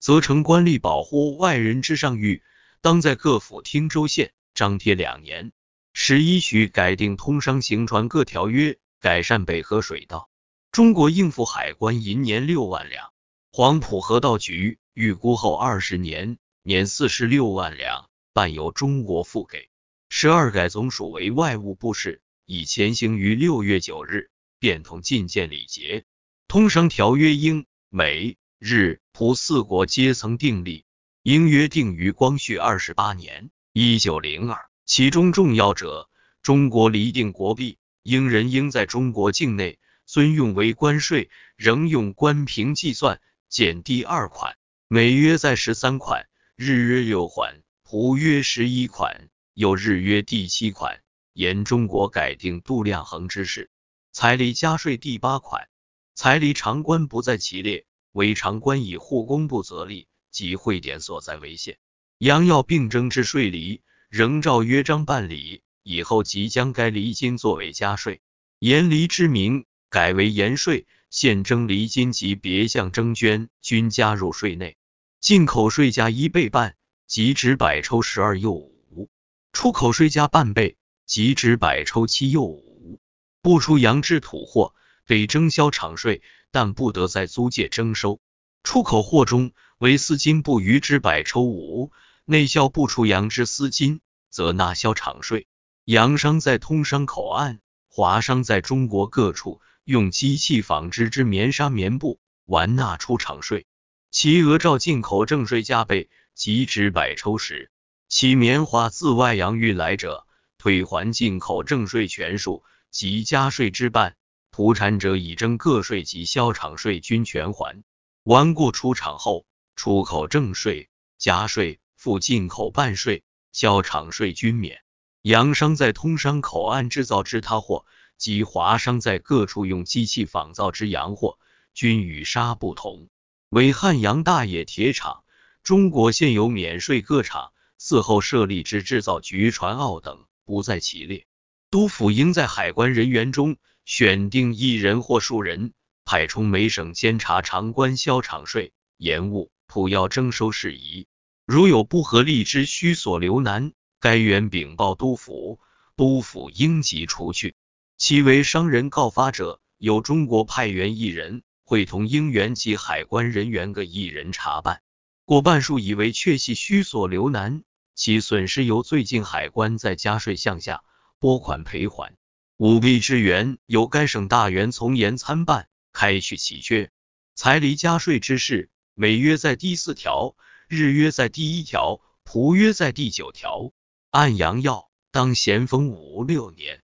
责成官吏保护外人之上谕，当在各府汀州县张贴2年。11许改定通商行船各条约，改善北河水道。中国应付海关银年6万两。黄埔河道局预估后20年，年46万两，半由中国付给。12改总署为外务部事，已前行于6月9日，便同进见礼节。通商条约英、美、日、葡4国皆曾订立，应约定于光绪28年1902。其中重要者，中国厘定国币，英人应在中国境内遵用为关税，仍用关凭计算，减第2款，美约在13款，日约6款，葡约11款，又日约第7款，沿中国改定度量衡之事。彩礼加税第8款，彩礼长官不在其列，为长官以护工部责立及汇点所在为限。洋要并征之税厘，仍照约章办理，以后即将该厘金作为加税。盐厘之名改为盐税，现征厘金及别项征捐均加入税内。进口税加1倍半，即指100抽12又5；出口税加半倍，即指100抽7又5。不出洋之土货，得征销场税，但不得在租界征收。出口货中，为丝巾不逾之100抽5，内销不出洋之丝巾，则纳销场税。洋商在通商口岸，华商在中国各处用机器纺织之棉纱棉布，完纳出场税，其额照进口正税加倍，即指100抽10。其棉花自外洋运来者，退还进口正税全数及加税之半，土产者已征个税及销场税均全还。完过出厂后，出口正税、加税、附进口半税、销场税均免。洋商在通商口岸制造之他货，及华商在各处用机器仿造之洋货，均与纱不同。为汉阳大冶铁厂，中国现有免税各厂，嗣后设立之制造局、船澳等不在其列。督府应在海关人员中选定1人或数人，派充每省监察长官销场税、盐务、普药征收事宜。如有不合例之需所留难，该员禀报督府，督府应即除去。其为商人告发者，由中国派员1人，会同应员及海关人员各1人查办。过半数以为确系需所留难，其损失由最近海关在加税项下拨款赔还。舞弊之源，由该省大员从严参办，开去其缺。彩礼加税之事，美约在第4条，日约在第1条，葡约在第9条。按洋要，当咸丰5、6年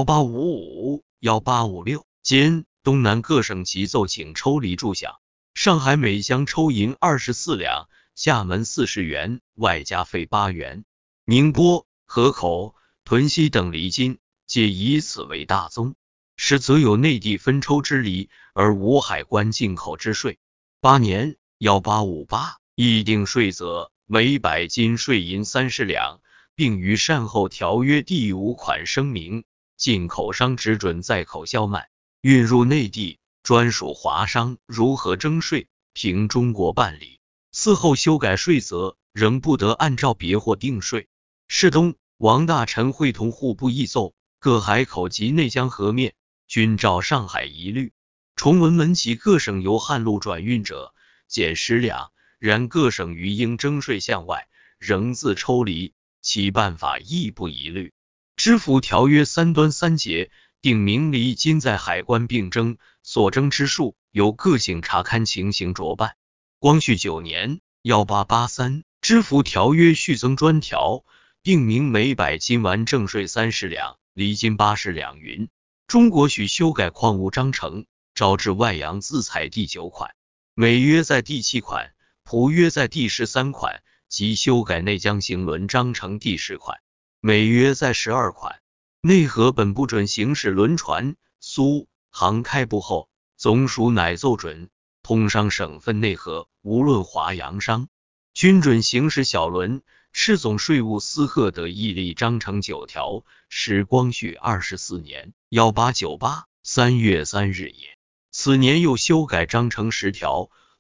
1855、1856间，东南各省即奏请抽厘注饷。上海每箱抽银24两，厦门40元，外加费8元。宁波、河口、屯溪等厘金，皆以此为大宗。实则有内地分抽之厘，而无海关进口之税。8年1858议定税则，每100斤税银30两，并于善后条约第5款声明，进口商只准在口销卖，运入内地专属华商如何征税，凭中国办理。嗣后修改税则，仍不得按照别货定税。世东、王大臣会同户部议奏，各海口及内江河面均照上海一律。崇文门及各省由汉路转运者，减10两，然各省于应征税项外，仍自抽厘，其办法亦不一律。知府条约3端3节定明厘金在海关并征，所征之数由各省查勘情形着办。光绪9年1883知府条约续增专条，定明每100斤完正税30两，厘金80两云。中国许修改矿物章程，招致外洋自采第9款，美约在第7款，葡约在第13款，即修改内江行轮章程第10款，美约在12款。内河本不准行驶轮船，苏航开埠后，总署乃奏准，通商省份内河无论华洋商，均准行驶小轮。赤总税务司贺德义立章程9条，时光绪24年1898 3月3日也。此年又修改章程10条，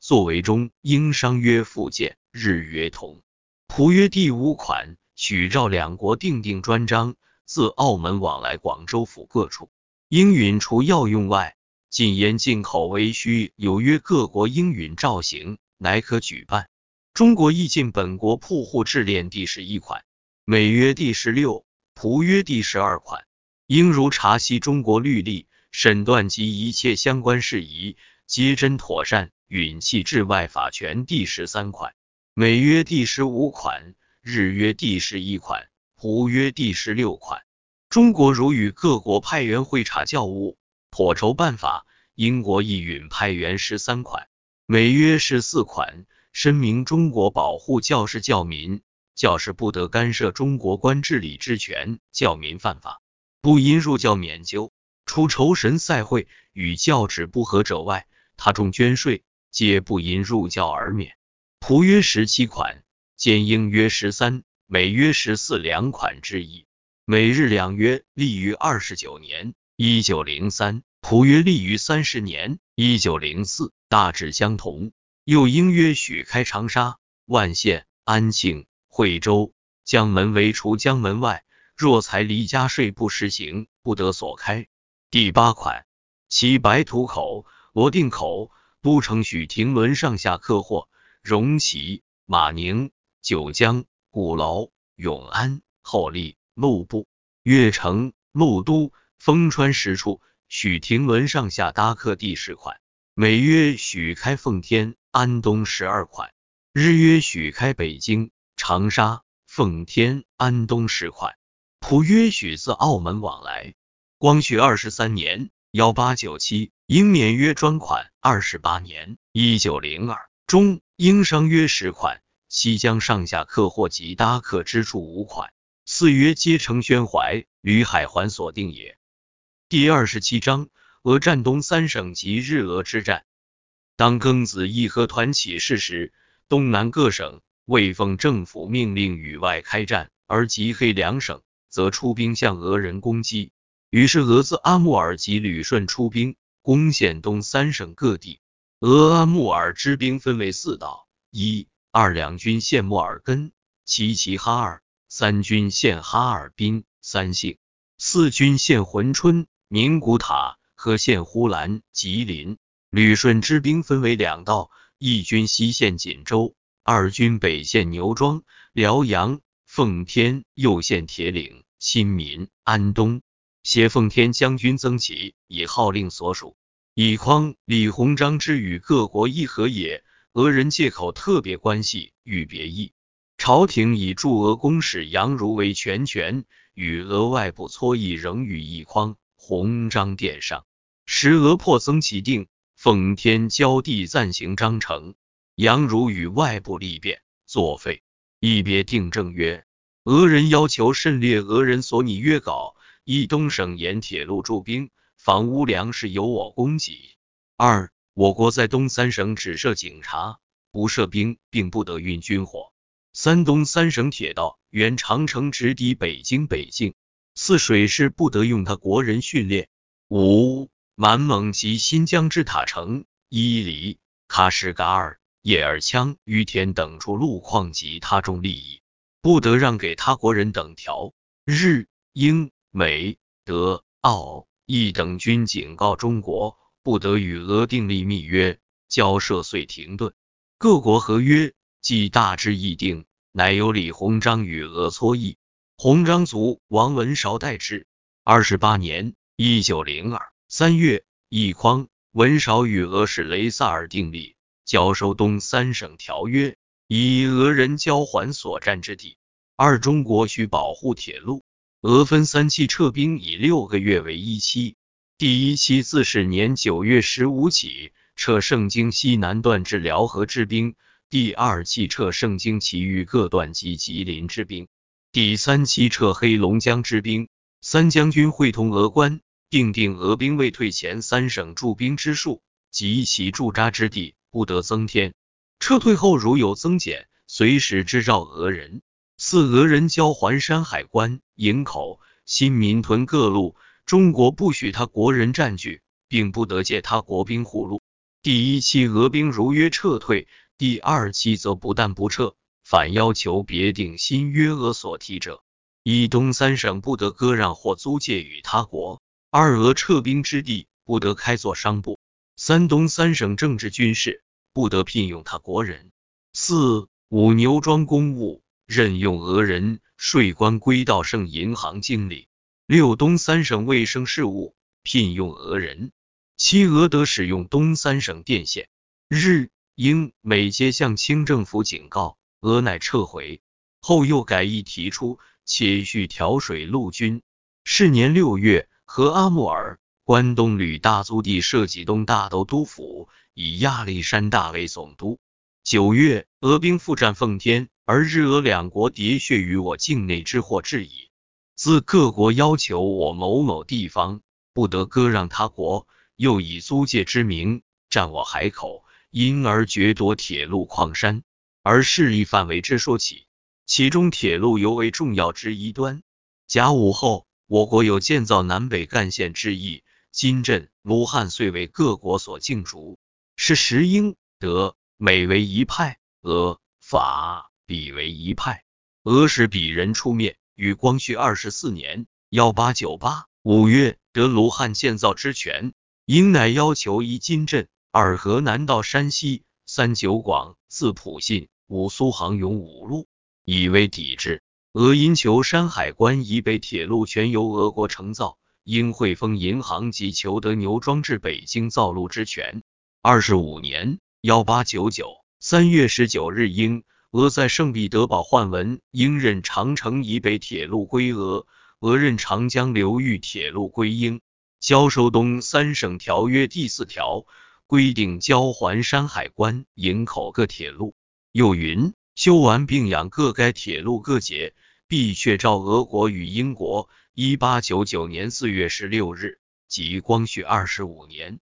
作为中英商约附件，日约同。仆约第5款，许照两国订定专章，自澳门往来广州府各处，应允除要用外，禁烟进口为需有约各国应允照行，乃可举办。中国亦进本国铺户制练第11款，美约第16，仆约第12款，应如察悉中国律例，审断及一切相关事宜，皆真妥善，允弃治外法权第13款，美约第15款，日约第11款，仆约第16款。中国如与各国派员会查教务，妥筹办法，英国亦允派员13款，美约14款，申明中国保护教士教民，教士不得干涉中国官治理之权，教民犯法，不因入教免究，除酬神赛会与教旨不合者外，他众捐税皆不因入教而免。仆约17款，兼英约13，美约14两款之一。美日两约立于29年1903，仆约立于30年1904，大致相同。又应约许开长沙、万县、安庆、惠州、江门为除江门外，若财离家税不实行，不得所开。第8款，其白土口、罗定口、都城许停轮上下客货，荣旗、马宁、九江、鼓楼、永安、后利、陆部、越城、陆都、丰川10处，许停轮上下搭客第10款，美约许开奉天、安东12款，日约许开北京、长沙、奉天、安东10款，仆约许自澳门往来。光绪23年1897，应免约专款28年1902，中应商约10款，西江上下客货及搭客之处5款，4约皆成宣怀、吕海环所定也。第27章，俄战东三省及日俄之战。当庚子义和团起事时，东南各省未奉政府命令与外开战，而及黑两省，则出兵向俄人攻击。于是俄自阿穆尔及旅顺出兵，攻陷东三省各地。俄阿穆尔之兵分为4道：1、2两军陷莫尔根、齐齐哈尔；3军陷哈尔滨、三省；4军陷珲春、宁古塔和陷呼兰、吉林。旅顺之兵分为2道：一军西陷锦州，2军北陷牛庄、辽阳、奉天，右陷铁岭、新民、安东。携奉天将军曾琦以号令所属。以匡、李鸿章之与各国议和也，俄人借口特别关系，欲别议。朝廷以驻俄公使杨儒为全权，与俄外部撮议仍与以匡、鸿章殿上。时俄破曾琦定，奉天交地暂行章程，杨儒与外部立辩，作废。议别定正曰：俄人要求甚列俄人所拟约稿，一东省沿铁路驻兵，房屋粮食由我供给。2、我国在东三省只设警察，不设兵，并不得运军火。3、东三省铁道原长城直抵北京北境。4、水师不得用他国人训练。5、满蒙及新疆之塔城、伊犁、喀什噶尔、叶尔羌、于田等处路况及他众利益，不得让给他国人等条。日、英、美、德、澳、意等均警告中国，不得与俄订立密约，交涉遂停顿。各国合约既大致议定，乃由李鸿章与俄磋议。鸿章卒，王文韶代之。28年1902 3月，以匡、文韶与俄使雷萨尔订立交收东三省条约，以俄人交还所占之地。2、中国需保护铁路。俄分3期撤兵，以6个月为一期。第1期自是年9月15起，撤盛京西南段至辽河之兵；第2期撤盛京其余各段及吉林之兵；第3期撤黑龙江之兵。3将军会同俄官，订定俄兵未退前3省驻兵之数及其驻扎之地，不得增添。撤退后如有增减，随时知照俄人。4、俄人交还山海关、营口、新民屯各路，中国不许他国人占据，并不得借他国兵护路。 第一期俄兵如约撤退，第二期则不但不撤，反要求别订新约俄所提者：一、东三省不得割让或租借与他国；二、俄撤兵之地不得开作商埠；三、东三省政治军事不得聘用他国人；四、五、牛庄公务任用俄人，税关归到省银行经理；六、东三省卫生事务聘用俄人；七、俄得使用东三省电线。日、英、美皆向清政府警告，俄乃撤回。后又改议提出，且续调水陆军。是年6月，和阿穆尔、关东旅大租地设济东大都督府，以亚历山大为总督。9月，俄兵复占奉天，而日俄两国喋血于我境内之祸至矣。自各国要求我某某地方不得割让他国，又以租借之名占我海口，因而掘夺铁路矿山，而势力范围之说起。其中铁路尤为重要之一端。甲午后，我国有建造南北干线之意，金镇、卢汉遂为各国所竞逐，是时英、德、美为一派，俄、法、比为一派。俄使比人出面，于光绪24年1898 5月得卢汉建造之权，英乃要求一金镇，二河南到山西，三九广，四普信，五苏杭永五路，以为抵制。俄因求山海关以北铁路全由俄国承造，英汇丰银行即求得牛庄至北京造路之权。25年1899 3月19日，俄在圣彼得堡换文，英任长城以北铁路归俄，俄任长江流域铁路归英。交收东三省条约第4条规定交还山海关、营口各铁路。又云，修完并养各该铁路各节，必确照俄国与英国1899年4月16日及光绪25年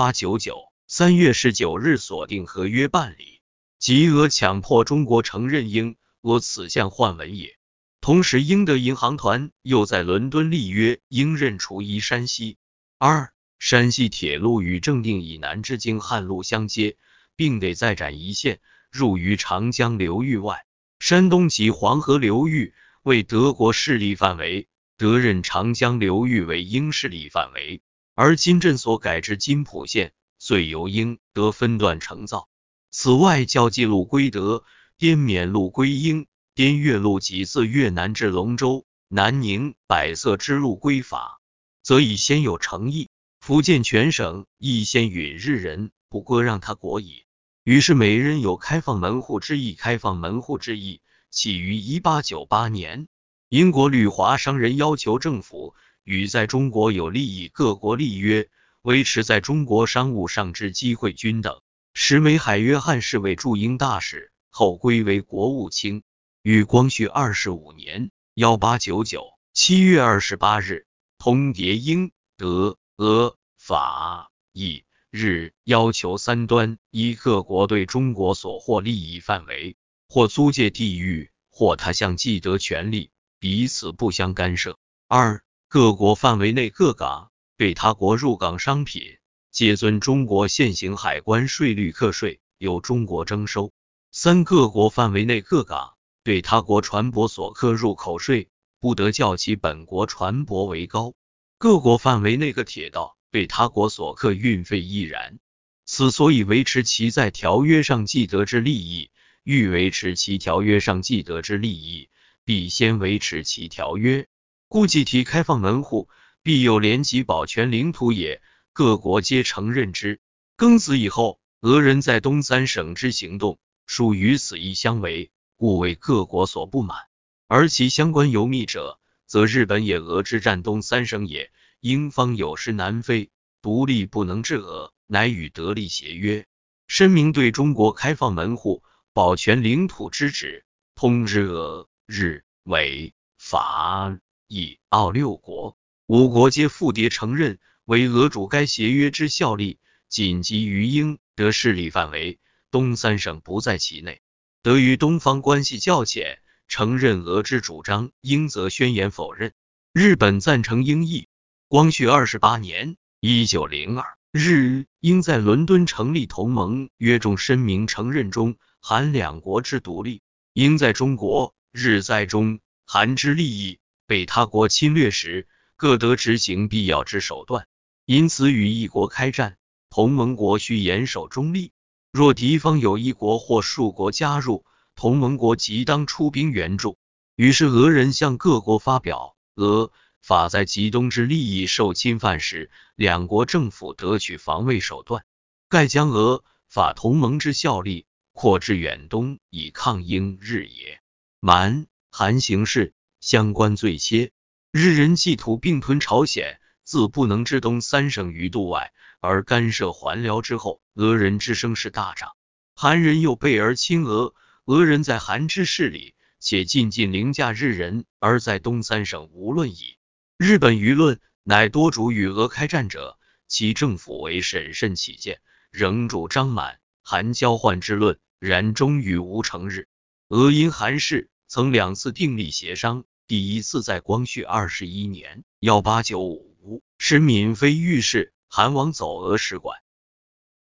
1899 3月19日所定合约办理。即俄强迫中国承认英俄此项换文也。同时，英的银行团又在伦敦立约，应任除一山西。二、山西铁路与正定以南之京汉路相接，并得再展一线，入于长江流域外。山东及黄河流域为德国势力范围，德任长江流域为英势力范围，而金镇所改之金浦线，遂由英德分段承造。此外，交际路归德，滇缅路归英，滇越路即自越南至龙州、南宁、百色之路归法，则已先有诚意。福建全省亦先允日人不割让他国矣。于是每人有开放门户之意，起于1898年。英国旅华商人要求政府与在中国有利益各国立约，维持在中国商务上之机会均等。时梅海约翰士为驻英大使，后归为国务卿。于光绪25年1899 7月28日，通牒英、德、俄、法、意、日，要求三端依各国对中国所获利益范围，或租借地域，或他项既得权利，彼此不相干涉。二、各国范围内各港对他国入港商品，皆遵中国现行海关税率课税，由中国征收。三、各国范围内各港对他国船舶所课入口税，不得较其本国船舶为高。各国范围内各铁道对他国所课运费亦然。此所以维持其在条约上既得之利益，欲维持其条约上既得之利益，必先维持其条约。故既提开放门户，必有连及保全领土也，各国皆承认之。庚子以后，俄人在东三省之行动，属于此一相违，故为各国所不满。而其相关尤密者，则日本也俄之占东三省也，英方有失南非，独立不能制俄，乃与德立协约，申明对中国开放门户，保全领土之旨，通知俄、日、美、法、意、澳6国，5国皆复牒承认，为俄主该协约之效力，仅及于英、德势力范围，东三省不在其内。德与东方关系较浅，承认俄之主张，英则宣言否认。日本赞成英意。光绪28年1902 日应在伦敦成立同盟，约中申明承认中韩两国之独立，应在中国、日在中韩之利益被他国侵略时，各得执行必要之手段。因此与一国开战，同盟国须严守中立。若敌方有一国或数国加入，同盟国即当出兵援助。于是俄人向各国发表俄法在极东之利益受侵犯时，两国政府得取防卫手段，盖将俄法同盟之效力扩至远东，以抗英日也。满韩形势相关罪切，日人企图并吞朝鲜，自不能至东3省余度外，而干涉还辽之后，俄人之声势大涨，韩人又备而亲俄，俄人在韩之势力，且尽凌驾日人，而在东3省无论矣。日本舆论乃多主与俄开战者，其政府为审慎起见，仍主张满韩交换之论，然终于无成日。俄因韩氏曾2次订立协商，第一次在光绪21年1895，时闵妃御史韩王走俄使馆，